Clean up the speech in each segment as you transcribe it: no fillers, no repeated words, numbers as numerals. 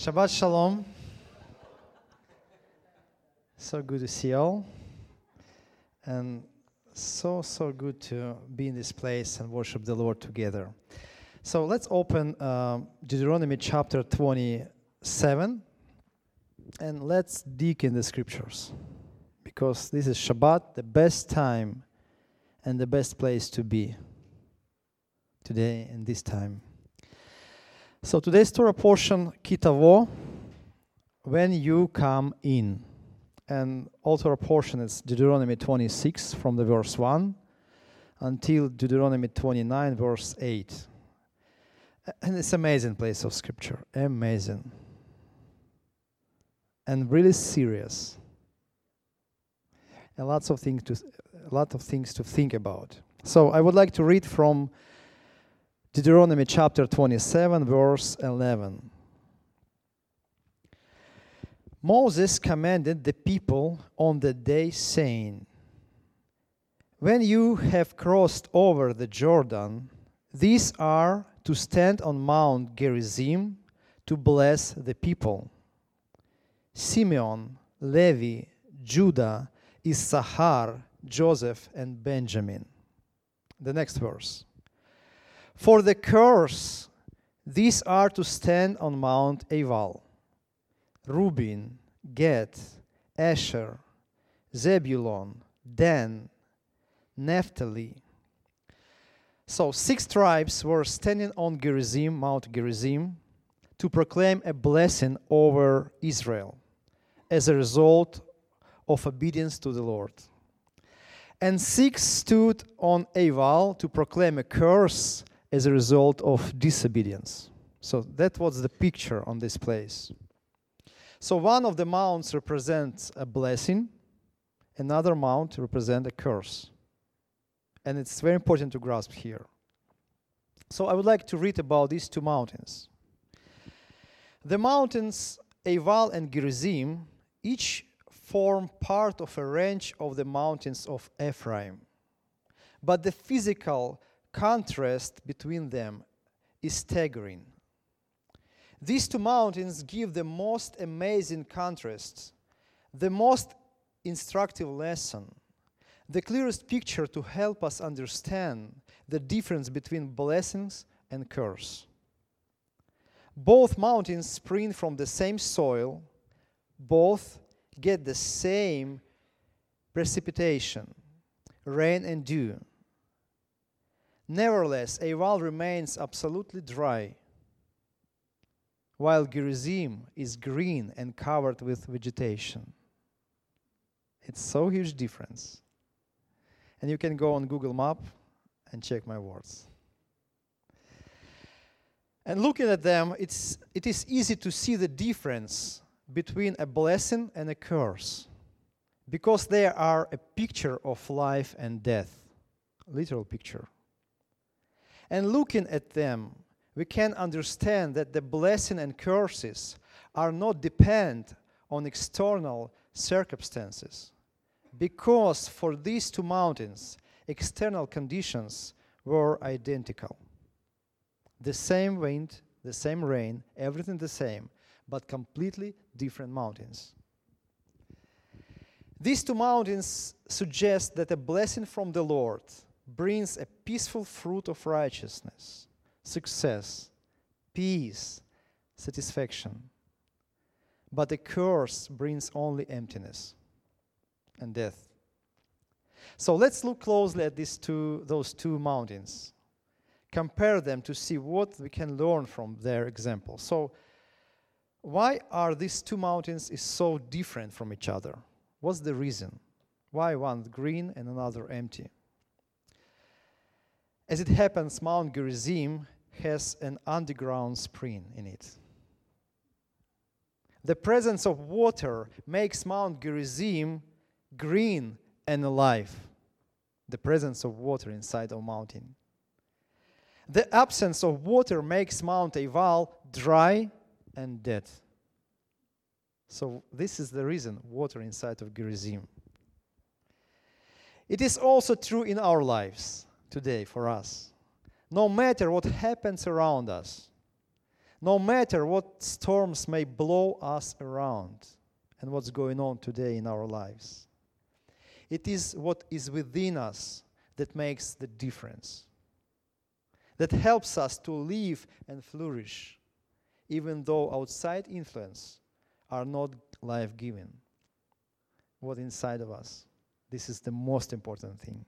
Shabbat Shalom. So good to see you all. And so good to be in this place and worship the Lord together. So let's open Deuteronomy chapter 27 and let's dig in the scriptures. Because this is Shabbat, the best time and the best place to be today and this time. So today's Torah portion, Kitavo, when you come in. And all Torah portion is Deuteronomy 26 from the verse 1 until Deuteronomy 29 verse 8. And it's amazing place of scripture, amazing. And really serious. And a lot of things to think about. So I would like to read from Deuteronomy chapter 27, verse 11. Moses commanded the people on the day, saying, when you have crossed over the Jordan, these are to stand on Mount Gerizim to bless the people. Simeon, Levi, Judah, Issachar, Joseph, and Benjamin. The next verse. For the curse, these are to stand on Mount Eval. Reuben, Gad, Asher, Zebulon, Dan, Naphtali. So 6 tribes were standing on Gerizim, Mount Gerizim, to proclaim a blessing over Israel as a result of obedience to the Lord. And 6 stood on Eval to proclaim a curse as a result of disobedience. So that was the picture on this place. So one of the mounts represents a blessing, another mount represents a curse. And it's very important to grasp here. So I would like to read about these 2 mountains. The mountains Eval and Gerizim each form part of a range of the mountains of Ephraim. But the physical contrast between them is staggering. These 2 mountains give the most amazing contrasts, the most instructive lesson, the clearest picture to help us understand the difference between blessings and curse. Both mountains spring from the same soil, both get the same precipitation, rain and dew. Nevertheless, Eval remains absolutely dry, while Gerizim is green and covered with vegetation. It's so huge difference. And you can go on Google Map and check my words. And looking at them, it is easy to see the difference between a blessing and a curse, because they are a picture of life and death, literal picture. And looking at them, we can understand that the blessing and curses are not dependent on external circumstances, because for these 2 mountains, external conditions were identical. The same wind, the same rain, everything the same, but completely different mountains. These 2 mountains suggest that a blessing from the Lord brings a peaceful fruit of righteousness, success, peace, satisfaction. But a curse brings only emptiness and death. So let's look closely at those two mountains. Compare them to see what we can learn from their example. So why are these 2 mountains so different from each other? What's the reason? Why one green and another empty? As it happens, Mount Gerizim has an underground spring in it. The presence of water makes Mount Gerizim green and alive. The presence of water inside a mountain. The absence of water makes Mount Eval dry and dead. So this is the reason, water inside of Gerizim. It is also true in our lives today for us. No matter what happens around us, No matter what storms may blow us around and what's going on today in our lives, it is what is within us that makes the difference, that helps us to live and flourish, even though outside influence are not life-giving. What inside of us, this is the most important thing.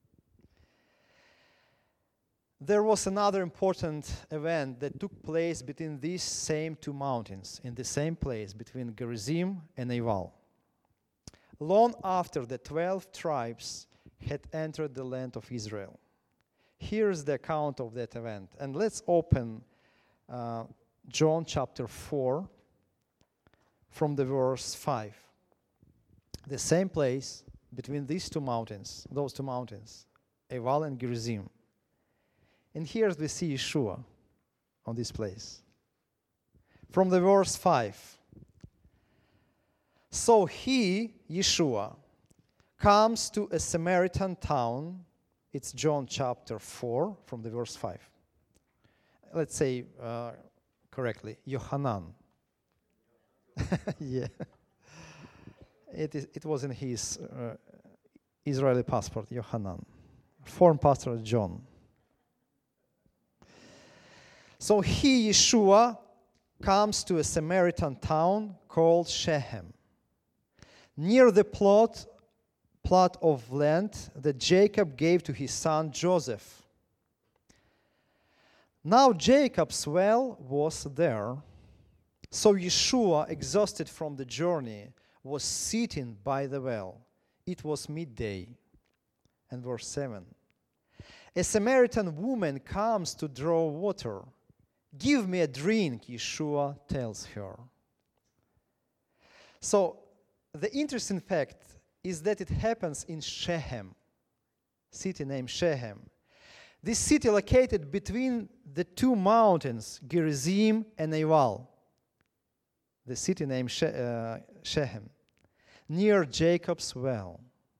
There was another important event that took place between these same two mountains, in the same place, between Gerizim and Eval. Long after the 12 tribes had entered the land of Israel. Here's the account of that event. And let's open John chapter 4 from the verse 5. The same place between these two mountains, those two mountains, Eval and Gerizim. And here we see Yeshua on this place. From the verse 5. So he, Yeshua, comes to a Samaritan town. It's John chapter 4 from the verse 5. Let's say correctly, Yohanan. Yeah. It was in his Israeli passport, Yohanan. Foreign passport, John. So he, Yeshua, comes to a Samaritan town called Shechem, near the plot of land that Jacob gave to his son Joseph. Now Jacob's well was there, so Yeshua, exhausted from the journey, was sitting by the well. It was midday. And verse 7. A Samaritan woman comes to draw water. Give me a drink, Yeshua tells her. So, the interesting fact is that it happens in Shechem, city named Shechem. This city located between the two mountains, Gerizim and Eval. The city named Shechem, near Jacob's well.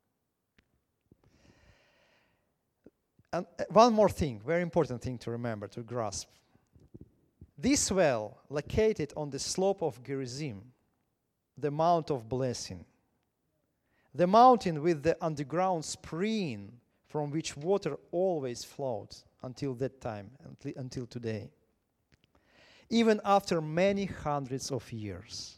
And one more thing, very important thing to remember, to grasp. This well, located on the slope of Gerizim, the Mount of Blessing, the mountain with the underground spring from which water always flowed until that time, until today, even after many hundreds of years.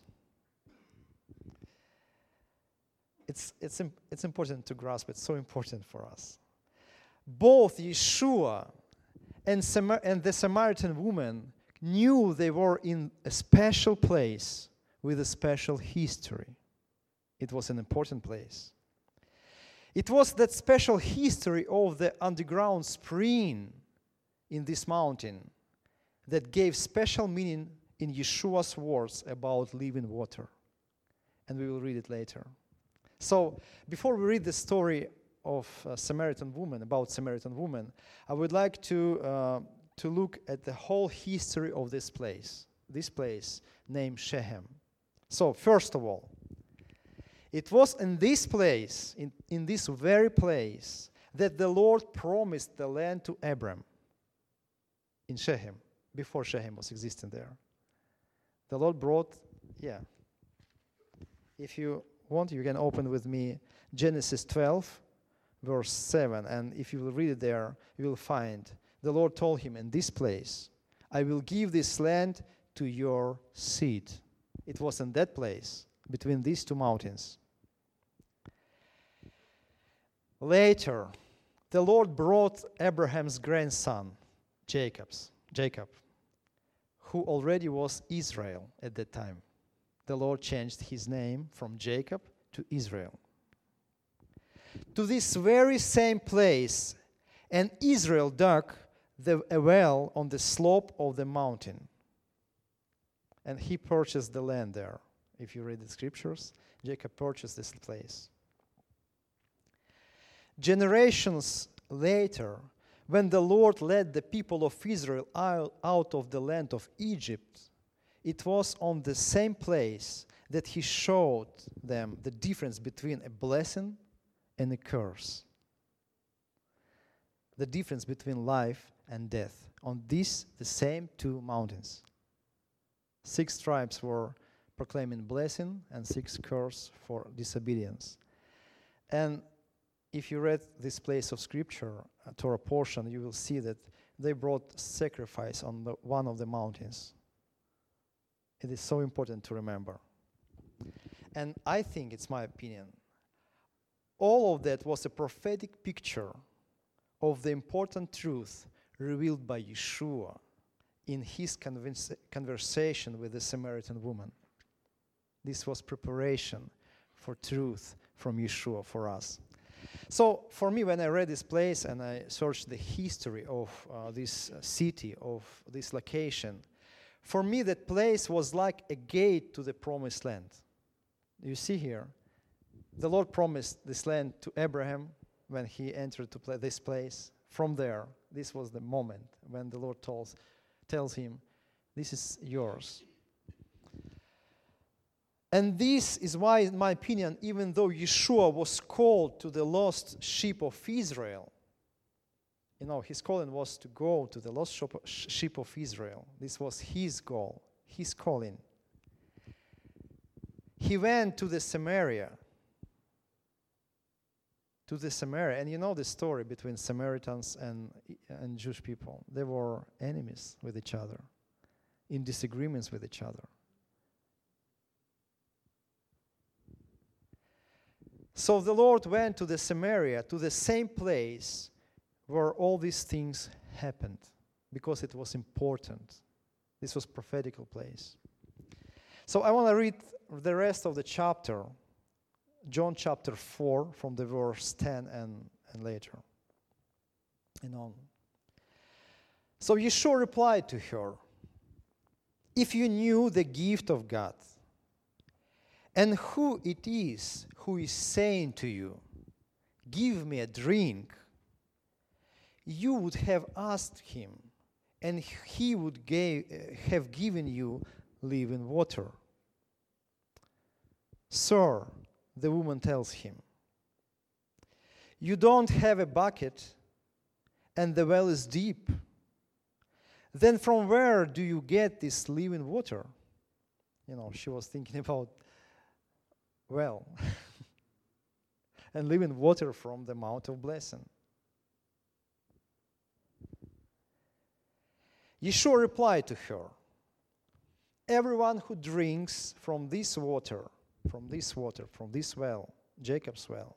It's important to grasp. It's so important for us. Both Yeshua and the Samaritan woman knew they were in a special place with a special history. It was an important place. It was that special history of the underground spring in this mountain that gave special meaning in Yeshua's words about living water. And we will read it later. So, before we read the story of Samaritan woman, about Samaritan woman, I would like to look at the whole history of this place named Shechem. So, first of all, it was in this place, in this very place, that the Lord promised the land to Abram. In Shechem, before Shechem was existing there. The Lord brought, if you want, you can open with me Genesis 12, verse 7. And if you will read it there, you will find the Lord told him in this place, I will give this land to your seed. It was in that place, between these two mountains. Later, the Lord brought Abraham's grandson, Jacob, who already was Israel at that time. The Lord changed his name from Jacob to Israel. To this very same place, and Israel dug a well on the slope of the mountain. And he purchased the land there. If you read the scriptures, Jacob purchased this place. Generations later, when the Lord led the people of Israel out of the land of Egypt, it was on the same place that he showed them the difference between a blessing and a curse. The difference between life and death on the same two mountains. 6 tribes were proclaiming blessing and 6 curse for disobedience. And if you read this place of scripture, Torah portion, you will see that they brought sacrifice on one of the mountains. It is so important to remember. And I think, it's my opinion, all of that was a prophetic picture of the important truth revealed by Yeshua in his conversation with the Samaritan woman. This was preparation for truth from Yeshua for us. So for me, when I read this place and I searched the history of this city, of this location, for me that place was like a gate to the promised land. You see here, the Lord promised this land to Abraham when he entered to this place. From there, this was the moment when the Lord tells him, this is yours. And this is why, in my opinion, even though Yeshua was called to the lost sheep of Israel, his calling was to go to the lost sheep of Israel. This was his goal, his calling. He went to the Samaria. And you know the story between Samaritans and Jewish people. They were enemies with each other, in disagreements with each other. So the Lord went to the Samaria, to the same place where all these things happened, because it was important. This was a prophetical place. So I want to read the rest of the chapter, John chapter 4, from the verse 10 and later and on. So Yeshua replied to her, if you knew the gift of God, and who it is who is saying to you, give me a drink, you would have asked him, and he would have given you living water. Sir, the woman tells him, you don't have a bucket, and the well is deep. Then from where do you get this living water? She was thinking about well and living water from the Mount of Blessing. Yeshua replied to her, everyone who drinks from this water, from this well, Jacob's well,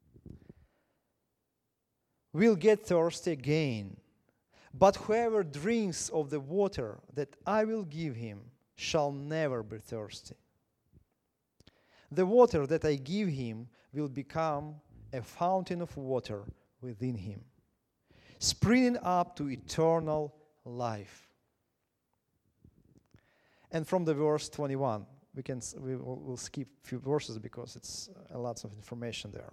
will get thirsty again. But whoever drinks of the water that I will give him shall never be thirsty. The water that I give him will become a fountain of water within him, springing up to eternal life. And from the verse 21, we'll skip a few verses because it's lots of information there.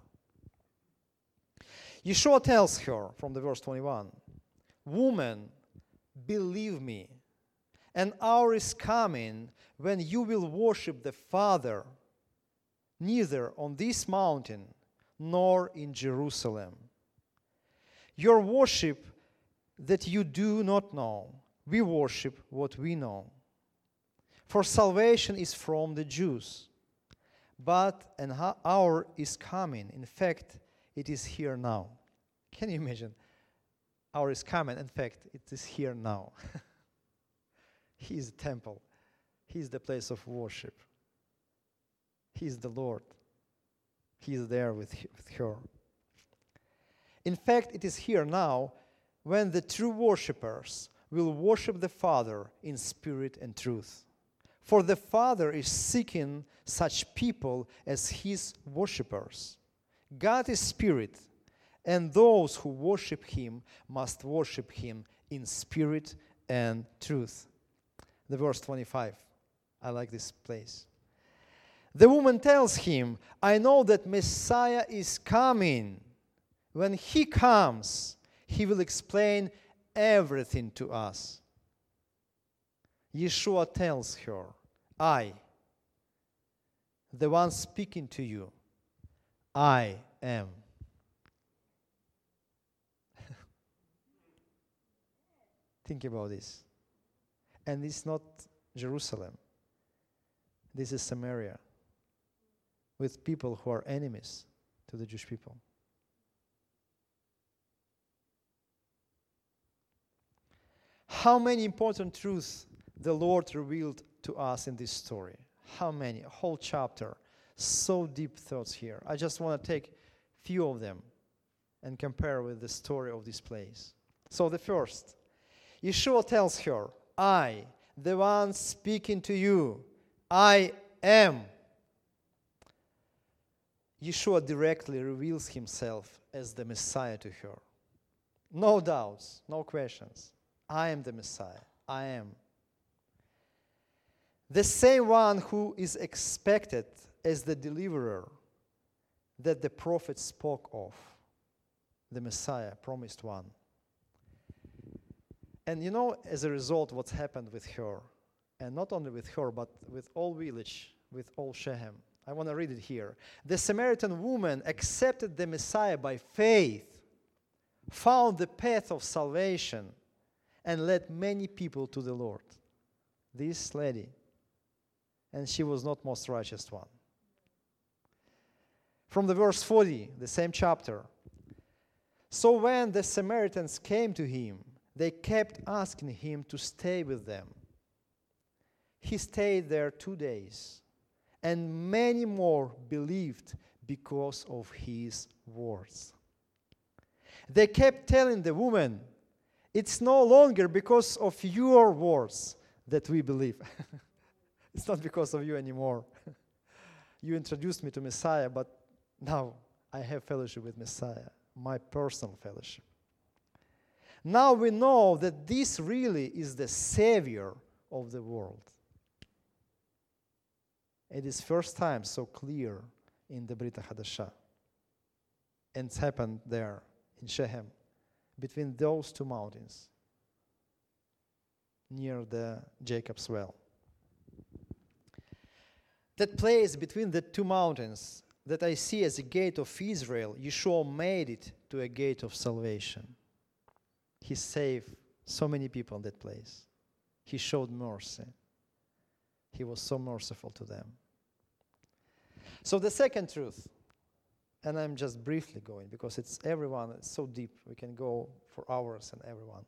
Yeshua tells her from the verse 21, woman, believe me, an hour is coming when you will worship the Father, neither on this mountain nor in Jerusalem. Your worship that you do not know, we worship what we know. For salvation is from the Jews. But an hour is coming. In fact, it is here now. Can you imagine? Hour is coming. In fact, it is here now. He is the temple. He is the place of worship. He is the Lord. He is there with her. In fact, it is here now when the true worshippers will worship the Father in spirit and truth. For the Father is seeking such people as His worshippers. God is spirit, and those who worship Him must worship Him in spirit and truth. The verse 25. I like this place. The woman tells him, I know that Messiah is coming. When He comes, He will explain everything to us. Yeshua tells her, I, the one speaking to you, I am. Think about this. And it's not Jerusalem. This is Samaria, with people who are enemies to the Jewish people. How many important truths the Lord revealed to us in this story? How many? A whole chapter. So deep thoughts here. I just want to take few of them and compare with the story of this place. So the first, Yeshua tells her, I, the one speaking to you, I am. Yeshua directly reveals himself as the Messiah to her. No doubts, no questions. I am the Messiah. I am. The same one who is expected as the deliverer that the prophet spoke of. The Messiah, promised one. And you know, as a result, what's happened with her, and not only with her, but with all village, with all Shechem. I want to read it here. The Samaritan woman accepted the Messiah by faith, found the path of salvation, and led many people to the Lord. This lady, and she was not most righteous one. From the verse 40, the same chapter. So when the Samaritans came to him, they kept asking him to stay with them. He stayed there 2 days, and many more believed because of his words. They kept telling the woman, it's no longer because of your words that we believe. It's not because of you anymore. You introduced me to Messiah, but now I have fellowship with Messiah, my personal fellowship. Now we know that this really is the Savior of the world. It is first time so clear in the Brit Hadashah. And it's happened there in Shechem, between those two mountains, near the Jacob's well. That place between the two mountains that I see as a gate of Israel, Yeshua made it to a gate of salvation. He saved so many people in that place. He showed mercy. He was so merciful to them. So the second truth, and I'm just briefly going because it's everyone, it's so deep, we can go for hours and everyone.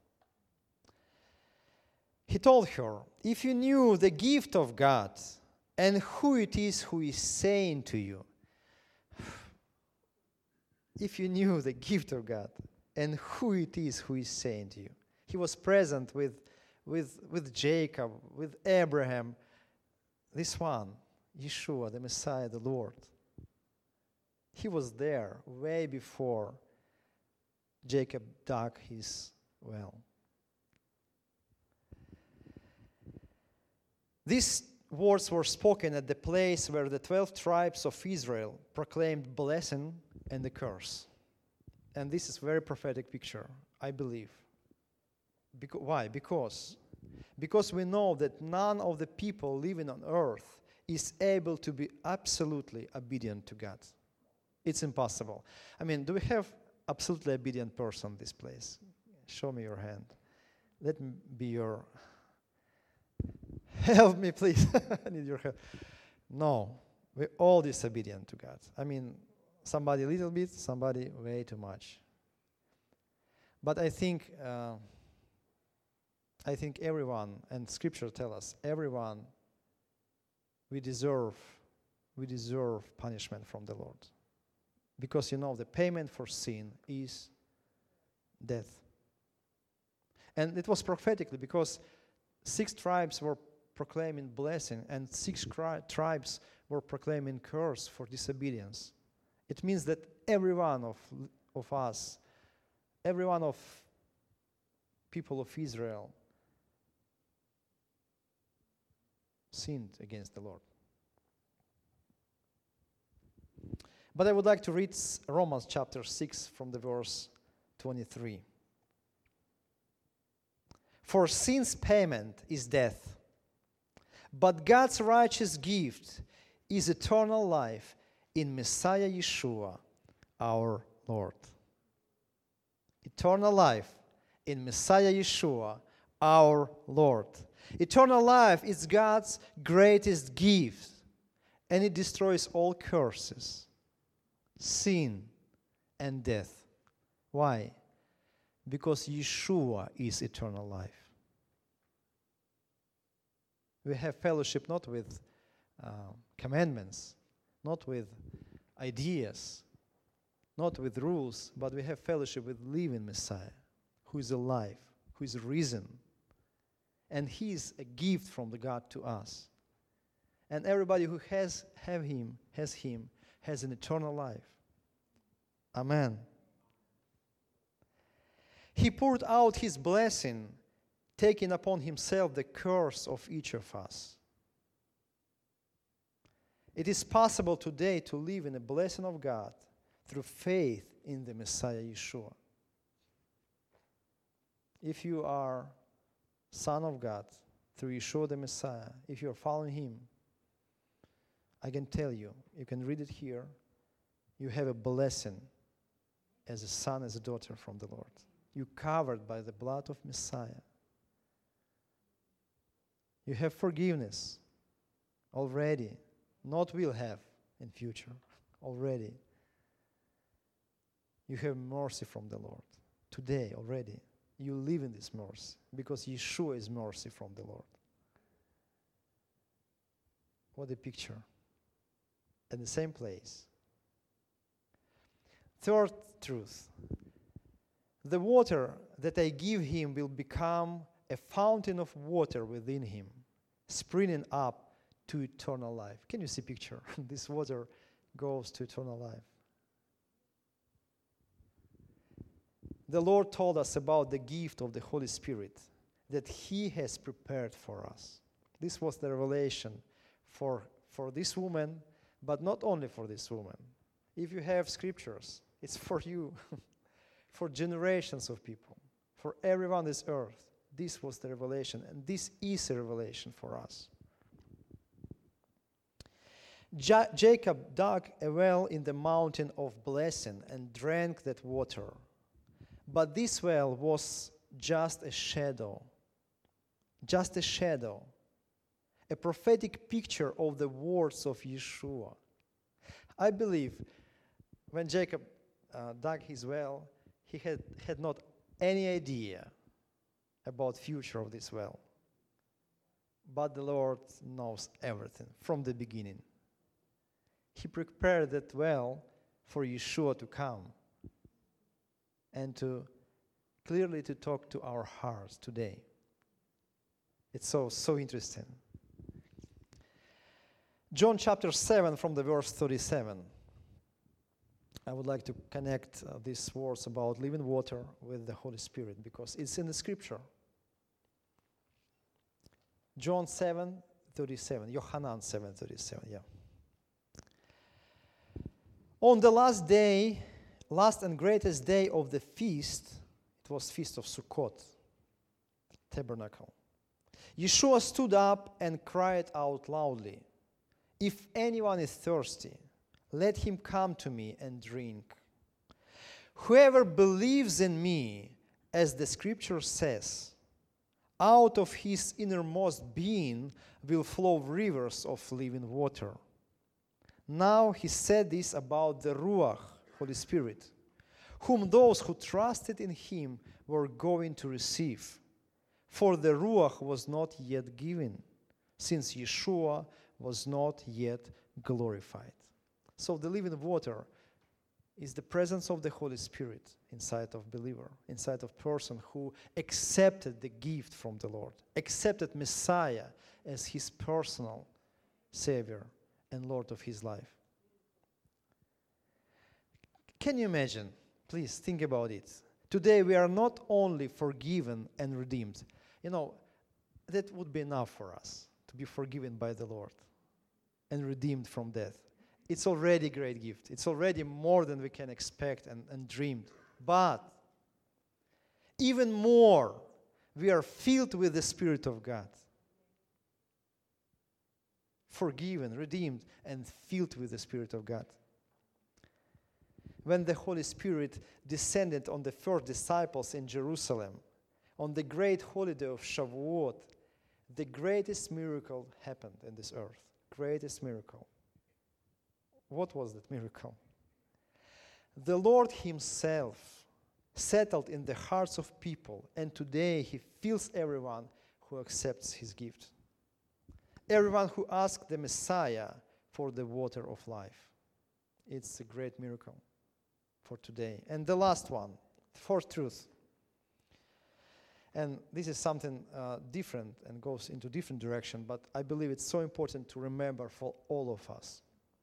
He told her, if you knew the gift of God and who it is who is saying to you, if you knew the gift of God and who it is who is saying to you. He was present with Jacob, with Abraham. This one, Yeshua, the Messiah, the Lord. He was there way before Jacob dug his well. These words were spoken at the place where the 12 tribes of Israel proclaimed blessing and the curse. And this is a very prophetic picture, I believe. Why? Because we know that none of the people living on earth is able to be absolutely obedient to God. It's impossible. I mean, do we have absolutely obedient person in this place? Show me your hand. Let me be your... Help me, please. I need your help. No, we're all disobedient to God. I mean, somebody a little bit, somebody way too much. But I think everyone, and Scripture tells us, everyone, we deserve punishment from the Lord. Because you know the payment for sin is death. And it was prophetically because 6 tribes were proclaiming blessing and 6 tribes were proclaiming curse for disobedience. It means that every one of us, every one of people of Israel sinned against the Lord. But I would like to read Romans chapter 6 from the verse 23. For sin's payment is death, but God's righteous gift is eternal life in Messiah Yeshua, our Lord. Eternal life in Messiah Yeshua, our Lord. Eternal life is God's greatest gift, and it destroys all curses, sin, and death. Why? Because Yeshua is eternal life. We have fellowship not with commandments, not with ideas, not with rules, but we have fellowship with living Messiah, who is alive, who is risen. And he is a gift from the God to us. And everybody who has him has an eternal life. Amen. He poured out his blessing, taking upon himself the curse of each of us. It is possible today to live in the blessing of God through faith in the Messiah Yeshua. If you are Son of God through Yeshua the Messiah, if you are following him, I can tell you, you can read it here, you have a blessing as a son, as a daughter from the Lord. You're covered by the blood of Messiah. You have forgiveness already, not will have in future, already. You have mercy from the Lord today already. You live in this mercy because Yeshua is mercy from the Lord. What a picture. At the same place. Third truth. The water that I give him will become a fountain of water within him, springing up to eternal life. Can you see picture? This water goes to eternal life. The Lord told us about the gift of the Holy Spirit that he has prepared for us. This was the revelation for this woman, but not only for this woman. If you have scriptures, it's for you, for generations of people, for everyone on this earth. This was the revelation, and this is a revelation for us. Jacob dug a well in the mountain of blessing and drank that water. But this well was just a shadow, a prophetic picture of the words of Yeshua. I believe when Jacob dug his well, he had not any idea about future of this well. But the Lord knows everything from the beginning. He prepared that well for Yeshua to come and to clearly to talk to our hearts today. It's so interesting. John chapter 7 from the verse 37. I would like to connect these words about living water with the Holy Spirit because it's in the scripture. John 7:37, Yohanan 7:37, yeah. On the last and greatest day of the feast, it was Feast of Sukkot, tabernacle. Yeshua stood up and cried out loudly, "If anyone is thirsty, let him come to me and drink. Whoever believes in me, as the scripture says, out of his innermost being will flow rivers of living water." Now he said this about the Ruach, Holy Spirit, whom those who trusted in him were going to receive. For the Ruach was not yet given, since Yeshua was not yet glorified. So the living water is the presence of the Holy Spirit inside of believer, inside of person who accepted the gift from the Lord, accepted Messiah as his personal Savior and Lord of his life. Can you imagine? Please think about it. Today we are not only forgiven and redeemed. You know, that would be enough for us to be forgiven by the Lord and redeemed from death. It's already a great gift. It's already more than we can expect and dream. But even more, we are filled with the Spirit of God. Forgiven, redeemed, and filled with the Spirit of God. When the Holy Spirit descended on the first disciples in Jerusalem, on the great holiday of Shavuot, the greatest miracle happened in this earth. Greatest miracle. What was that miracle? The Lord himself settled in the hearts of people, and today he fills everyone who accepts his gift. Everyone who asks the Messiah for the water of life. It's a great miracle for today. And the last one, fourth truth. And this is something different and goes into different direction, but I believe it's so important to remember for all of us.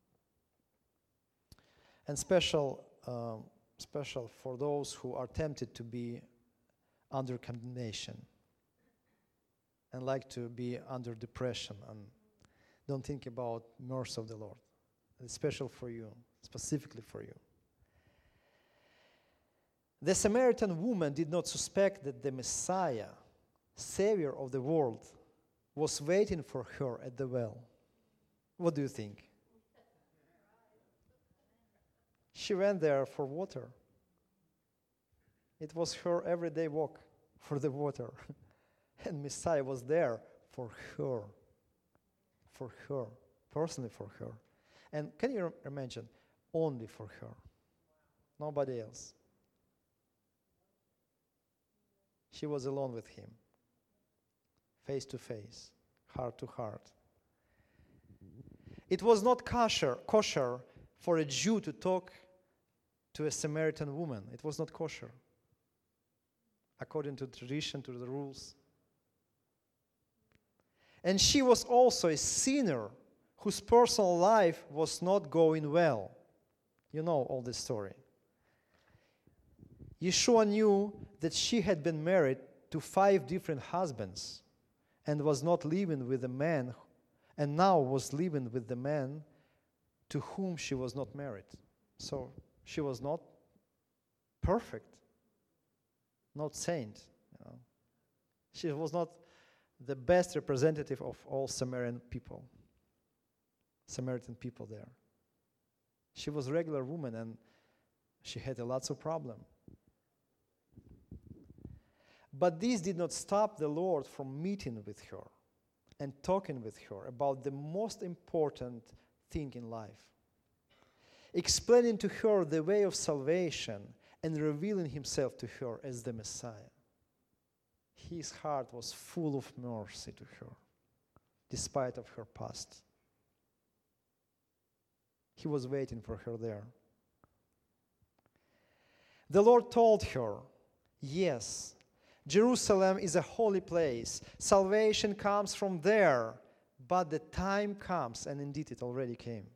And special for those who are tempted to be under condemnation and like to be under depression and don't think about mercy of the Lord. It's special for you, specifically for you. The Samaritan woman did not suspect that the Messiah, Savior of the world, was waiting for her at the well. What do you think? She went there for water. It was her everyday walk for the water. And Messiah was there for her, personally for her. And can you imagine? Only for her, nobody else. She was alone with him, face to face, heart to heart. It was not kosher for a Jew to talk to a Samaritan woman. It was not kosher, according to tradition, to the rules. And she was also a sinner whose personal life was not going well. You know all this story. Yeshua knew that she had been married to 5 different husbands and was not living with a man, and now was living with the man to whom she was not married. So she was not perfect, not saint. She was not the best representative of all Samaritan people there. She was a regular woman and she had lots of problems. But this did not stop the Lord from meeting with her and talking with her about the most important thing in life, explaining to her the way of salvation and revealing himself to her as the Messiah. His heart was full of mercy to her, despite of her past. He was waiting for her there. The Lord told her, yes, Jerusalem is a holy place. Salvation comes from there, but the time comes, and indeed it already came.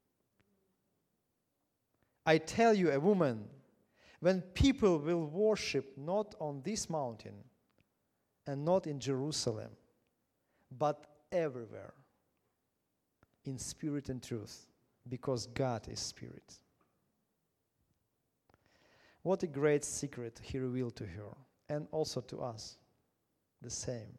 I tell you, a woman, when people will worship not on this mountain and not in Jerusalem, but everywhere, in spirit and truth, because God is spirit. What a great secret he revealed to her, and also to us, the same.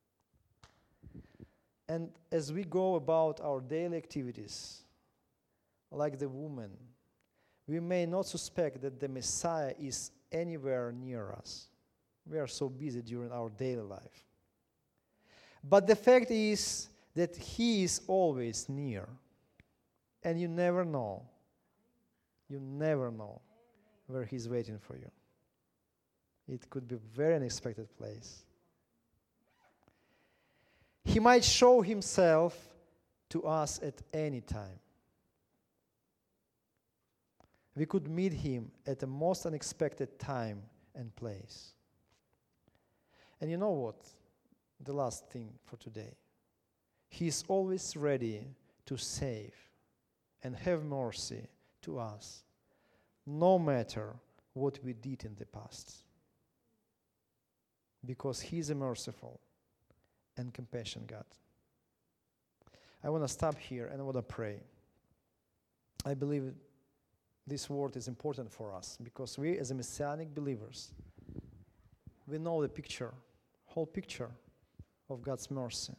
And as we go about our daily activities, like the woman, we may not suspect that the Messiah is anywhere near us. We are so busy during our daily life. But the fact is that he is always near. And you never know where he's waiting for you. It could be a very unexpected place. He might show himself to us at any time. We could meet him at the most unexpected time and place. And you know what? The last thing for today. He is always ready to save and have mercy to us, no matter what we did in the past. Because he is a merciful and compassionate God. I want to stop here and I want to pray. I believe this word is important for us because we as a Messianic believers, we know the picture, whole picture of God's mercy.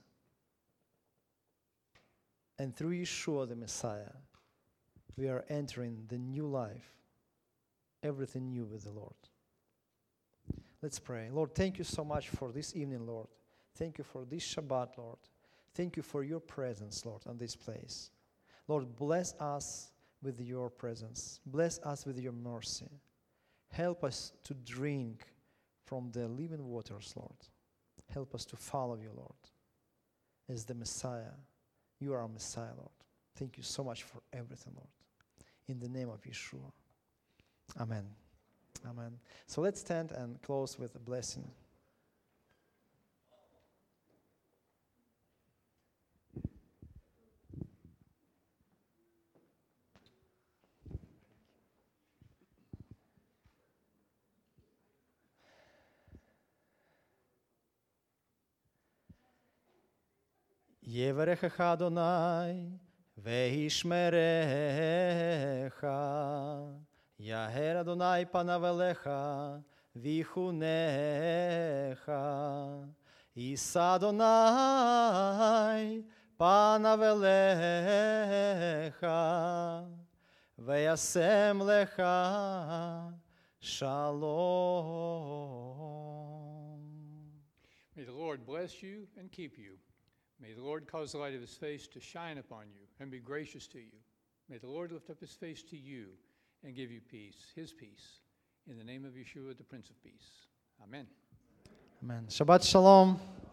And through Yeshua the Messiah, we are entering the new life, everything new with the Lord. Let's pray. Lord, thank you so much for this evening, Lord. Thank you for this Shabbat, Lord. Thank you for your presence, Lord, on this place. Lord, bless us with your presence. Bless us with your mercy. Help us to drink from the living waters, Lord. Help us to follow you, Lord, as the Messiah. You are our Messiah, Lord. Thank you so much for everything, Lord. In the name of Yeshua. Amen. Amen. So let's stand and close with a blessing. יברכך אדוני וישמרך, יאר אדוני פניו אליך ויחונך, יישא אדוני פניו אליך וישם לך שלום. May the Lord bless you and keep you. May the Lord cause the light of his face to shine upon you and be gracious to you. May the Lord lift up his face to you and give you peace, his peace. In the name of Yeshua, the Prince of Peace. Amen. Amen. Shabbat Shalom.